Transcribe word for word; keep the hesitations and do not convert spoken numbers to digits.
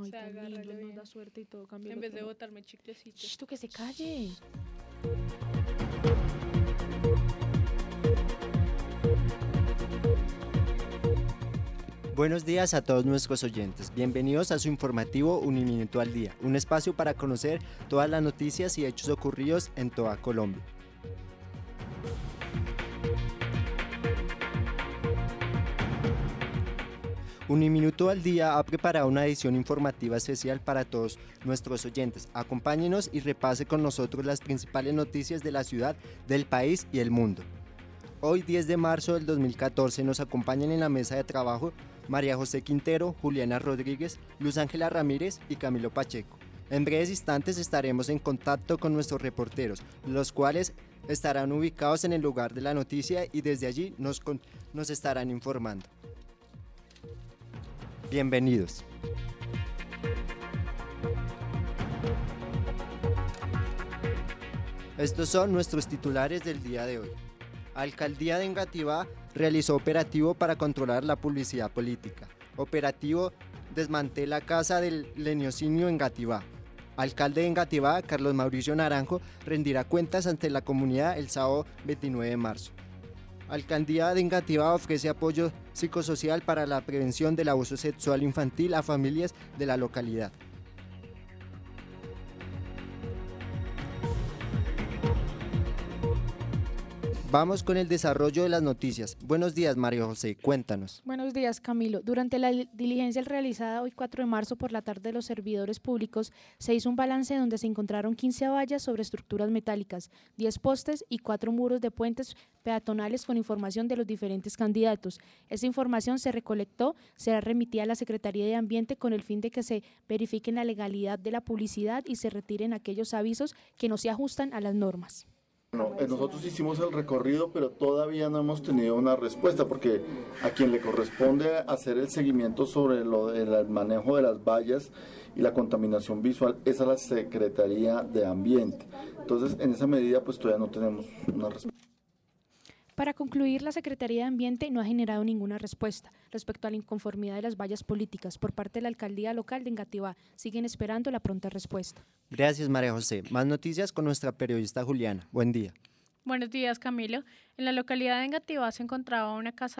Ay, Se tan agarra lindo, lo nos bien. da suerte y todo cambia. En vez de botarme chiclecitos. Shh, tú que se calle. Buenos días a todos nuestros oyentes. Bienvenidos a su informativo Uniminuto al Día, un espacio para conocer todas las noticias y hechos ocurridos en toda Colombia. Uniminuto al Día ha preparado una edición informativa especial para todos nuestros oyentes. Acompáñenos y repase con nosotros las principales noticias de la ciudad, del país y el mundo. Hoy, diez de marzo del dos mil catorce, nos acompañan en la mesa de trabajo María José Quintero, Juliana Rodríguez, Luz Ángela Ramírez y Camilo Pacheco. En breves instantes estaremos en contacto con nuestros reporteros, los cuales estarán ubicados en el lugar de la noticia y desde allí nos, con, nos estarán informando. Bienvenidos. Estos son nuestros titulares del día de hoy. Alcaldía de Engativá realizó operativo para controlar la publicidad política. Operativo desmantela casa del leniocinio Engativá. Alcalde de Engativá, Carlos Mauricio Naranjo, rendirá cuentas ante la comunidad el sábado veintinueve de marzo. Alcaldía de Engativá ofrece apoyo psicosocial para la prevención del abuso sexual infantil a familias de la localidad. Vamos con el desarrollo de las noticias. Buenos días, María José, cuéntanos. Buenos días, Camilo. Durante la diligencia realizada hoy cuatro de marzo por la tarde de los servidores públicos, se hizo un balance donde se encontraron quince vallas sobre estructuras metálicas, diez postes y cuatro muros de puentes peatonales con información de los diferentes candidatos. Esa información se recolectó, será remitida a la Secretaría de Ambiente con el fin de que se verifique la legalidad de la publicidad y se retiren aquellos avisos que no se ajustan a las normas. No, nosotros hicimos el recorrido, pero todavía no hemos tenido una respuesta, porque a quien le corresponde hacer el seguimiento sobre lo del manejo de las vallas y la contaminación visual es a la Secretaría de Ambiente. Entonces, en esa medida, pues todavía no tenemos una respuesta. Para concluir, la Secretaría de Ambiente no ha generado ninguna respuesta respecto a la inconformidad de las vallas políticas por parte de la Alcaldía Local de Engativá. Siguen esperando la pronta respuesta. Gracias, María José. Más noticias con nuestra periodista Juliana. Buen día. Buenos días, Camilo. En la localidad de Engativá se encontraba una casa